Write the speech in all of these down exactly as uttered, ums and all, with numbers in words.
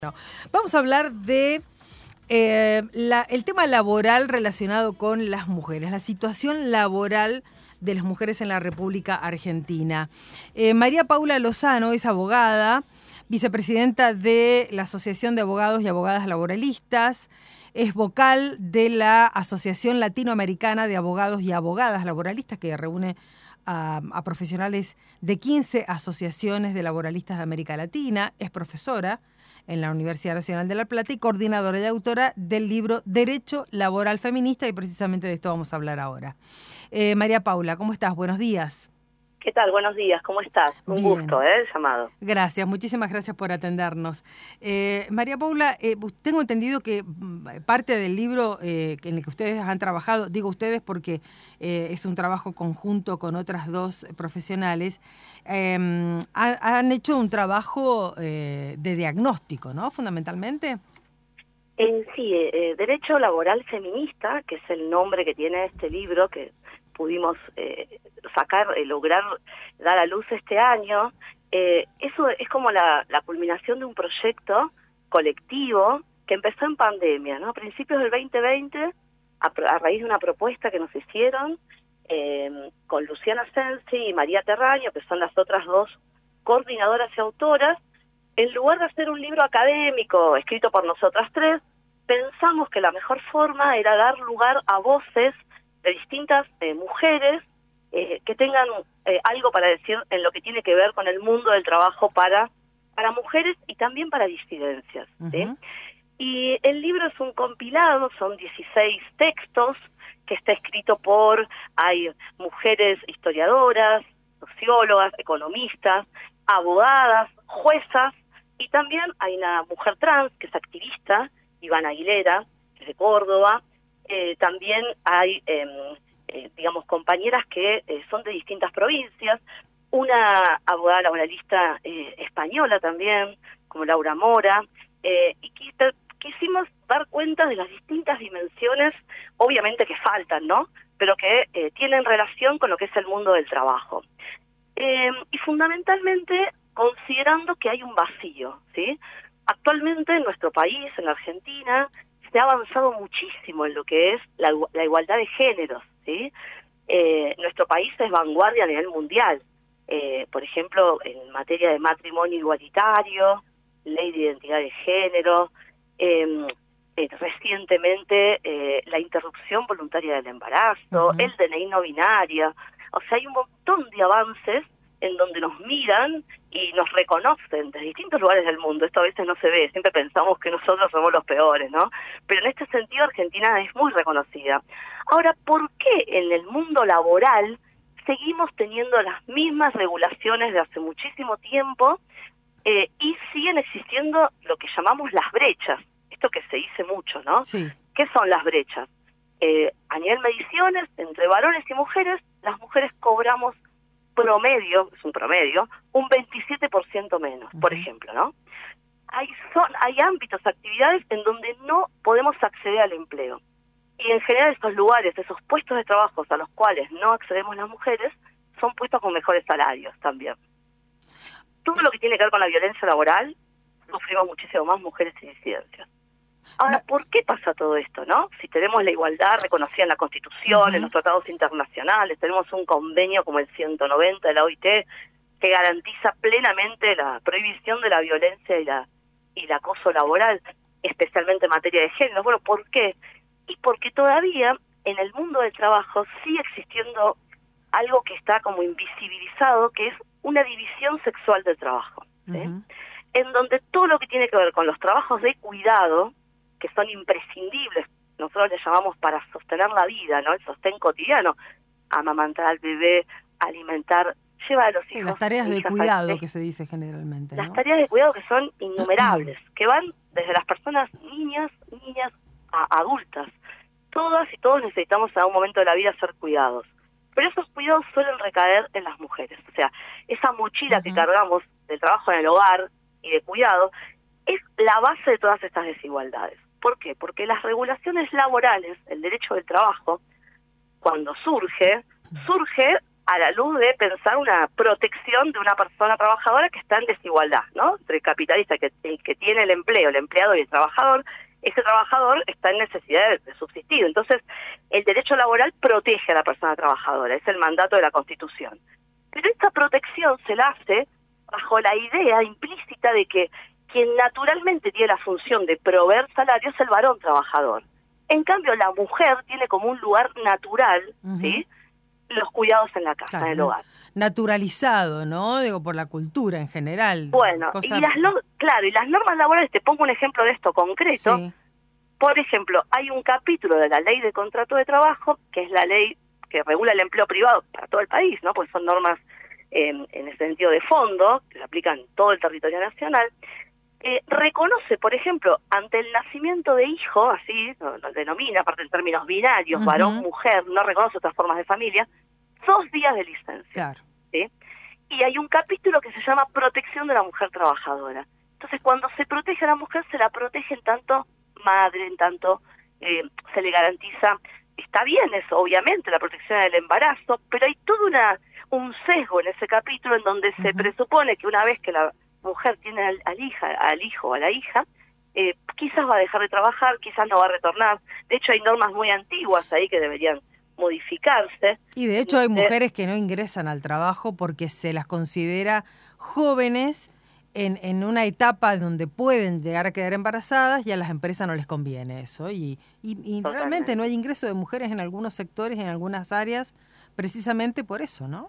No. Vamos a hablar de eh, la, el tema laboral relacionado con las mujeres, la situación laboral de las mujeres en la República Argentina. Eh, María Paula Lozano es abogada, vicepresidenta de la Asociación de Abogados y Abogadas Laboralistas, es vocal de la Asociación Latinoamericana de Abogados y Abogadas Laboralistas, que reúne a, a profesionales de quince asociaciones de laboralistas de América Latina, es profesora en la Universidad Nacional de La Plata y coordinadora y autora del libro Derecho Laboral Feminista, y precisamente de esto vamos a hablar ahora. Eh, María Paula, ¿cómo estás? Buenos días. ¿Qué tal? Buenos días, ¿cómo estás? Un Bien. gusto, ¿eh? El llamado. Gracias, muchísimas gracias por atendernos. Eh, María Paula, eh, tengo entendido que parte del libro eh, en el que ustedes han trabajado, digo ustedes porque eh, es un trabajo conjunto con otras dos profesionales, eh, ha, han hecho un trabajo eh, de diagnóstico, ¿no? Fundamentalmente. Eh, sí, eh, Derecho Laboral Feminista, que es el nombre que tiene este libro, que pudimos eh, sacar, eh, lograr dar a luz este año. Eh, eso es como la, la culminación de un proyecto colectivo que empezó en pandemia, ¿no? A principios del veinte veinte, a, a raíz de una propuesta que nos hicieron eh, con Luciana Sensi y María Terraño, que son las otras dos coordinadoras y autoras. En lugar de hacer un libro académico escrito por nosotras tres, pensamos que la mejor forma era dar lugar a voces de distintas eh, mujeres eh, que tengan eh, algo para decir en lo que tiene que ver con el mundo del trabajo para, para mujeres y también para disidencias, ¿sí? Uh-huh. Y el libro es un compilado, son dieciséis textos, que está escrito por, hay mujeres historiadoras, sociólogas, economistas, abogadas, juezas, y también hay una mujer trans que es activista, Ivana Aguilera, que es de Córdoba. Eh, también hay, eh, eh, digamos, compañeras que eh, son de distintas provincias, una abogada laboralista eh, española también, como Laura Mora, eh, y quis, quisimos dar cuenta de las distintas dimensiones, obviamente que faltan, ¿no?, pero que eh, tienen relación con lo que es el mundo del trabajo. Eh, y fundamentalmente considerando que hay un vacío, ¿sí? Actualmente en nuestro país, en la Argentina, se ha avanzado muchísimo en lo que es la, la igualdad de géneros, ¿sí? Eh, nuestro país es vanguardia a nivel mundial, eh, por ejemplo, en materia de matrimonio igualitario, ley de identidad de género, eh, eh, recientemente eh, la interrupción voluntaria del embarazo, uh-huh. el D N I no binario. O sea, hay un montón de avances en donde nos miran y nos reconocen de distintos lugares del mundo. Esto a veces no se ve, siempre pensamos que nosotros somos los peores, ¿no? Pero en este sentido Argentina es muy reconocida. Ahora, ¿por qué en el mundo laboral seguimos teniendo las mismas regulaciones de hace muchísimo tiempo eh, y siguen existiendo lo que llamamos las brechas? Esto que se dice mucho, ¿no? Sí. ¿Qué son las brechas? Eh, a nivel mediciones, entre varones y mujeres, las mujeres cobramos promedio, es un promedio, un veintisiete por ciento menos, uh-huh. por ejemplo, ¿no? Hay, son, hay ámbitos, actividades en donde no podemos acceder al empleo. Y en general estos lugares, esos puestos de trabajo a los cuales no accedemos las mujeres, son puestos con mejores salarios también. Todo lo que tiene que ver con la violencia laboral, sufrimos muchísimo más mujeres y disidencias. Ahora, ¿por qué pasa todo esto, no? Si tenemos la igualdad reconocida en la Constitución, uh-huh. en los tratados internacionales, tenemos un convenio como el ciento noventa de la O I T que garantiza plenamente la prohibición de la violencia y la y el acoso laboral, especialmente en materia de género. Bueno, ¿por qué? Y porque todavía en el mundo del trabajo sigue existiendo algo que está como invisibilizado, que es una división sexual del trabajo, ¿sí? Uh-huh. En donde todo lo que tiene que ver con los trabajos de cuidado, que son imprescindibles, nosotros les llamamos para sostener la vida, ¿no? El sostén cotidiano, amamantar al bebé, alimentar, llevar a los sí, hijos. Las tareas de cuidado al... que se dice generalmente, Las ¿no? tareas de cuidado que son innumerables, que van desde las personas niñas, niñas a adultas. Todas y todos necesitamos en algún momento de la vida ser cuidados. Pero esos cuidados suelen recaer en las mujeres. O sea, esa mochila uh-huh. que cargamos del trabajo en el hogar y de cuidado es la base de todas estas desigualdades. ¿Por qué? Porque las regulaciones laborales, el derecho del trabajo, cuando surge, surge a la luz de pensar una protección de una persona trabajadora que está en desigualdad, ¿no? Entre el capitalista, que, el que tiene el empleo, el empleado y el trabajador, ese trabajador está en necesidad de, de subsistir. Entonces, el derecho laboral protege a la persona trabajadora, es el mandato de la Constitución. Pero esta protección se la hace bajo la idea implícita de que quien naturalmente tiene la función de proveer salario es el varón trabajador. En cambio, la mujer tiene como un lugar natural, uh-huh. ¿sí?, los cuidados en la casa, claro, en el hogar. Naturalizado, ¿no? Digo, por la cultura en general. Bueno, cosa... y las no... claro, y las normas laborales, te pongo un ejemplo de esto concreto. Sí. Por ejemplo, hay un capítulo de la Ley de Contrato de Trabajo, que es la ley que regula el empleo privado para todo el país, ¿no? Pues son normas eh, en el sentido de fondo, que se aplican en todo el territorio nacional. Eh, reconoce, por ejemplo, ante el nacimiento de hijo, así lo, lo denomina, aparte en términos binarios, uh-huh. varón-mujer, no reconoce otras formas de familia, dos días de licencia. Claro. ¿Sí? Y hay un capítulo que se llama Protección de la Mujer Trabajadora. Entonces, cuando se protege a la mujer, se la protege en tanto madre, en tanto eh, se le garantiza, está bien eso, obviamente, la protección del embarazo, pero hay todo una un sesgo en ese capítulo en donde uh-huh. se presupone que una vez que la mujer tiene al, al hija, al hijo o a la hija, eh, quizás va a dejar de trabajar, quizás no va a retornar. De hecho, hay normas muy antiguas ahí que deberían modificarse. Y de hecho hay mujeres que no ingresan al trabajo porque se las considera jóvenes en, en una etapa donde pueden llegar a quedar embarazadas y a las empresas no les conviene eso. Y, y, y realmente no hay ingreso de mujeres en algunos sectores, en algunas áreas, precisamente por eso, ¿no?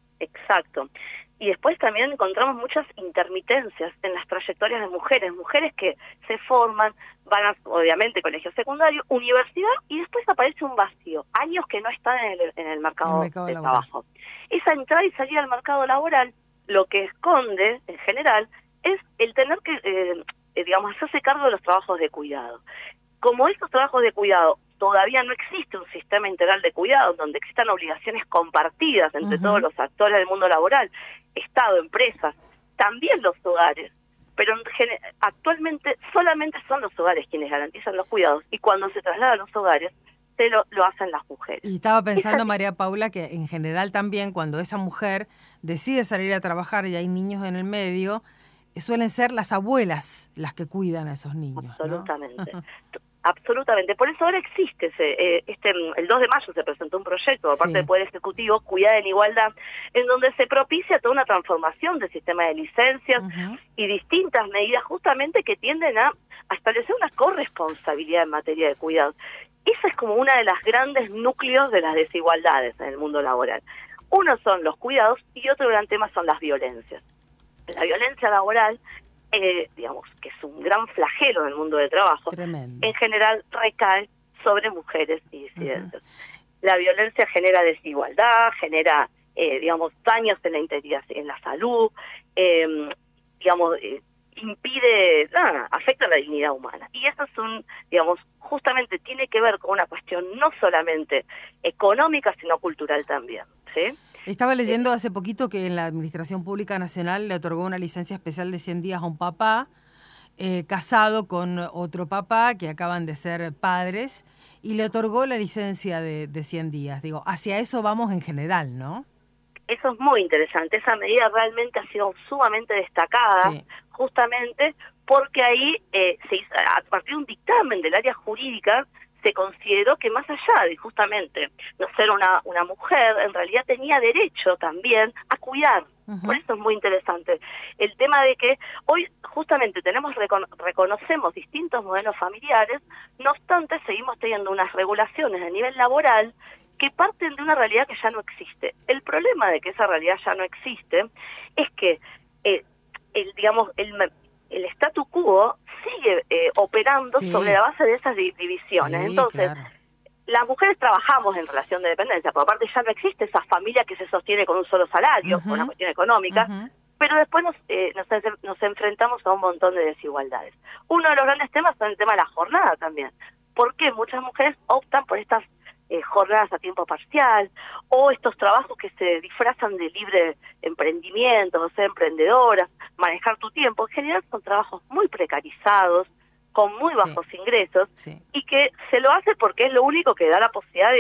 Exacto. Y después también encontramos muchas intermitencias en las trayectorias de mujeres, mujeres que se forman, van a, obviamente, colegio secundario, universidad, y después aparece un vacío, años que no están en el, en el mercado, el mercado de laboral. Trabajo. Esa entrada y salida al mercado laboral, lo que esconde, en general, es el tener que, eh, digamos, hacerse cargo de los trabajos de cuidado. Como estos trabajos de cuidado todavía no existe un sistema integral de cuidado donde existan obligaciones compartidas entre uh-huh. todos los actores del mundo laboral, Estado, empresas, también los hogares, pero en gen- actualmente solamente son los hogares quienes garantizan los cuidados y cuando se traslada a los hogares se lo, lo hacen las mujeres. Y estaba pensando, esa... María Paula, que en general también cuando esa mujer decide salir a trabajar y hay niños en el medio, suelen ser las abuelas las que cuidan a esos niños. Absolutamente. ¿No? Absolutamente, por eso ahora existe, ese, eh, este el dos de mayo se presentó un proyecto por parte sí. del Poder Ejecutivo, Cuidar en Igualdad, en donde se propicia toda una transformación del sistema de licencias uh-huh. y distintas medidas justamente que tienden a, a establecer una corresponsabilidad en materia de cuidado. Esa es como una de las grandes núcleos de las desigualdades en el mundo laboral. Uno son los cuidados y otro gran tema son las violencias. La violencia laboral, Eh, digamos, que es un gran flagelo en el mundo del trabajo, Tremendo. En general recae sobre mujeres y disidentes. Uh-huh. La violencia genera desigualdad, genera, eh, digamos, daños en la integridad, en la salud, eh, digamos, eh, impide, nada, afecta la dignidad humana. Y eso es un, digamos, justamente tiene que ver con una cuestión no solamente económica, sino cultural también, ¿sí? Estaba leyendo hace poquito que en la Administración Pública Nacional le otorgó una licencia especial de cien días a un papá eh, casado con otro papá que acaban de ser padres y le otorgó la licencia de, de cien días. Digo, hacia eso vamos en general, ¿no? Eso es muy interesante. Esa medida realmente ha sido sumamente destacada, sí. justamente porque ahí, eh, se hizo, a partir de un dictamen del área jurídica, se consideró que más allá de justamente no ser una, una mujer, en realidad tenía derecho también a cuidar. Uh-huh. Por eso es muy interesante. El tema de que hoy justamente tenemos recono- reconocemos distintos modelos familiares, no obstante seguimos teniendo unas regulaciones a nivel laboral que parten de una realidad que ya no existe. El problema de que esa realidad ya no existe es que, eh, el digamos, el... el statu quo sigue eh, operando sí. sobre la base de esas di- divisiones. Sí, Entonces, claro. las mujeres trabajamos en relación de dependencia, por aparte ya no existe esa familia que se sostiene con un solo salario, uh-huh. por una cuestión económica, uh-huh. pero después nos, eh, nos, nos enfrentamos a un montón de desigualdades. Uno de los grandes temas es el tema de la jornada también. ¿Por qué muchas mujeres optan por estas Eh, jornadas a tiempo parcial, o estos trabajos que se disfrazan de libre emprendimiento, o ser emprendedoras, manejar tu tiempo? En general son trabajos muy precarizados, con muy bajos sí. ingresos, sí. y que se lo hace porque es lo único que da la posibilidad de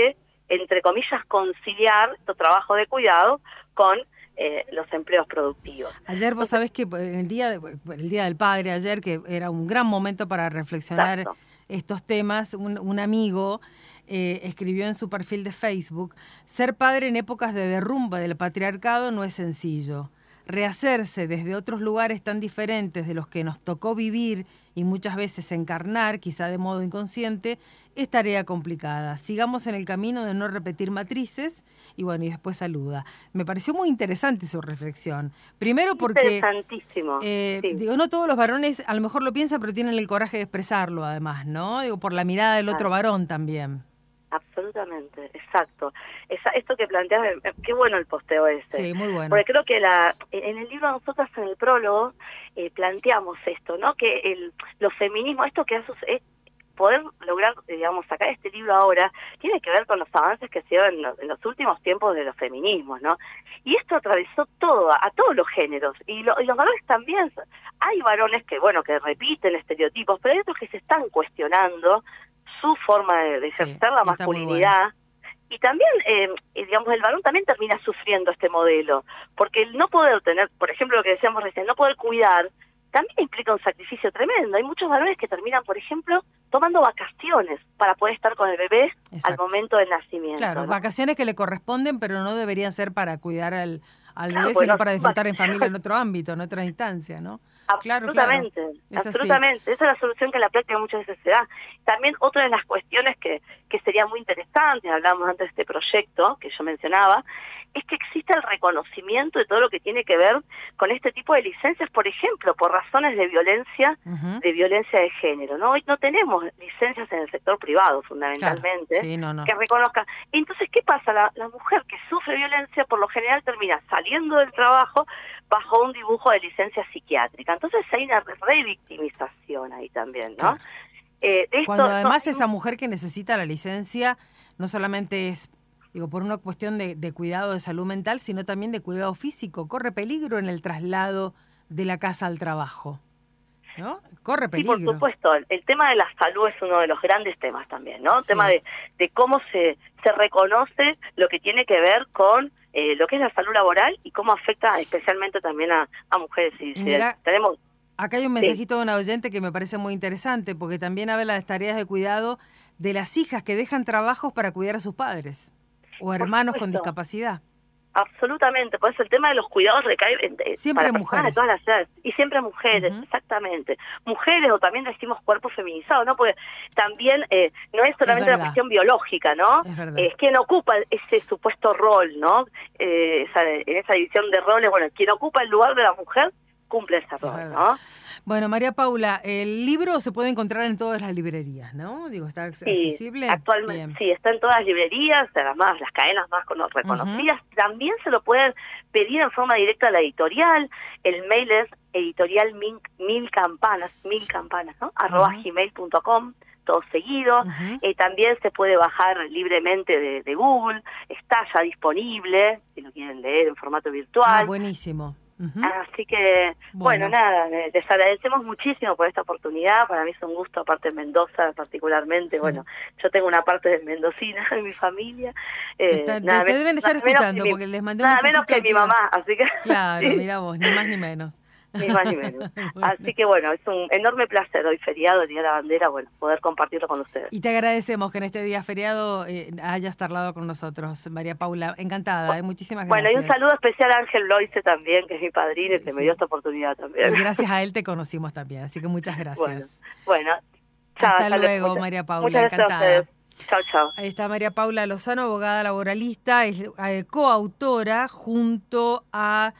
entre comillas, conciliar tu trabajo de cuidado con eh, los empleos productivos. Ayer vos sabés que el día, de, el día del Padre, ayer, que era un gran momento para reflexionar Exacto. estos temas, un, un amigo eh, escribió en su perfil de Facebook: ser padre en épocas de derrumbe del patriarcado no es sencillo. Rehacerse desde otros lugares tan diferentes de los que nos tocó vivir y muchas veces encarnar, quizá de modo inconsciente, es tarea complicada. Sigamos en el camino de no repetir matrices. Y bueno, y después saluda. Me pareció muy interesante su reflexión. Primero porque... Interesantísimo. Eh, sí. Digo, no todos los varones a lo mejor lo piensan, pero tienen el coraje de expresarlo además, ¿no? Digo, por la mirada del otro varón también. Absolutamente, exacto. Esa, esto que planteas, qué bueno el posteo ese. Sí, muy bueno. Porque creo que la, en el libro nosotros en el prólogo eh, planteamos esto, ¿no? Que el, los feminismos, esto que hace, es poder lograr, digamos, sacar este libro ahora, tiene que ver con los avances que se dieron en, los, en los últimos tiempos de los feminismos, ¿no? Y esto atravesó todo, a, a todos los géneros, y, lo, y los varones también. Hay varones que, bueno, que repiten estereotipos, pero hay otros que se están cuestionando su forma de, de ejercer sí, la masculinidad. Y también, eh, digamos, el varón también termina sufriendo este modelo, porque el no poder tener, por ejemplo, lo que decíamos recién, no poder cuidar, también implica un sacrificio tremendo. Hay muchos varones que terminan, por ejemplo, tomando vacaciones para poder estar con el bebé Exacto. al momento del nacimiento. Claro, ¿no? Vacaciones que le corresponden, pero no deberían ser para cuidar al, al claro, bebé, bueno, sino para disfrutar en familia en otro ámbito, en otra instancia, ¿no? Absolutamente, claro, claro. absolutamente. Esa es la solución que en la práctica muchas veces se da. También otra de las cuestiones que, que sería muy interesante, hablamos antes de este proyecto que yo mencionaba, es que existe el reconocimiento de todo lo que tiene que ver con este tipo de licencias, por ejemplo, por razones de violencia, uh-huh. de violencia de género, ¿no? Hoy no tenemos licencias en el sector privado, fundamentalmente, claro. sí, no, no. que reconozcan. Entonces, ¿qué pasa? La, la mujer que sufre violencia, por lo general, termina saliendo del trabajo bajo un dibujo de licencia psiquiátrica. Entonces hay una revictimización ahí también, ¿no? Claro. Eh, esto, Cuando además no, esa mujer que necesita la licencia no solamente es, digo, por una cuestión de, de cuidado de salud mental, sino también de cuidado físico. Corre peligro en el traslado de la casa al trabajo, ¿no? Corre peligro. Sí, por supuesto. El, el tema de la salud es uno de los grandes temas también, ¿no? El sí. tema de, de cómo se, se reconoce lo que tiene que ver con eh, lo que es la salud laboral y cómo afecta especialmente también a, a mujeres y Mira, tenemos acá hay un mensajito sí. de una oyente que me parece muy interesante, porque también habla de las tareas de cuidado de las hijas que dejan trabajos para cuidar a sus padres o hermanos con discapacidad. Absolutamente, por eso el tema de los cuidados recae en, siempre para mujeres de todas las edades, y siempre mujeres, uh-huh. exactamente, mujeres, o también decimos cuerpo feminizado, ¿no? Porque también eh, no es solamente es una cuestión biológica, ¿no? Es, es quien ocupa ese supuesto rol, ¿no? Eh, esa, en esa división de roles, bueno, quien ocupa el lugar de la mujer cumple ese rol, ¿no? Bueno, María Paula, el libro se puede encontrar en todas las librerías, ¿no? Digo, ¿está accesible? Sí, actualmente Bien. sí, está en todas las librerías, además las cadenas más reconocidas. Uh-huh. También se lo pueden pedir en forma directa a la editorial. El mail es editorial mil, mil campanas, mil campanas, ¿no? Uh-huh. arroba gmail punto com, todo seguido. Uh-huh. Eh, también se puede bajar libremente de, de Google, está ya disponible, si lo quieren leer en formato virtual. Ah, buenísimo. Uh-huh. Así que, bueno. bueno, nada, les agradecemos muchísimo por esta oportunidad. Para mí es un gusto, aparte de Mendoza particularmente. Uh-huh. Bueno, yo tengo una parte de mendocina en mi familia. Eh, Está, nada, te, te deben estar escuchando, mi, porque les mandé un nada menos que, que mi mamá, así que... Claro, sí. Mira vos, ni más ni menos. Ni más ni menos. Bueno. Así que bueno, es un enorme placer hoy feriado, el Día de la Bandera, bueno, poder compartirlo con ustedes. Y te agradecemos que en este día feriado eh, hayas charlado con nosotros, María Paula. Encantada, bueno, eh, muchísimas gracias. Bueno, y un saludo especial a Ángel Loice también, que es mi padrino y que sí. me dio esta oportunidad también. Y gracias a él te conocimos también, así que muchas gracias. Bueno, bueno chao, hasta luego, muchas, María Paula, muchas encantada. Chao, chao. Ahí está María Paula Lozano, abogada laboralista, es eh, coautora junto a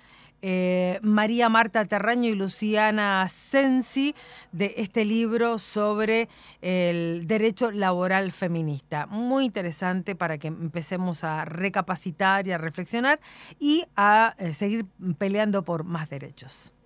Eh, María Marta Terraño y Luciana Sensi de este libro sobre el derecho laboral feminista. Muy interesante para que empecemos a recapacitar y a reflexionar y a eh, seguir peleando por más derechos.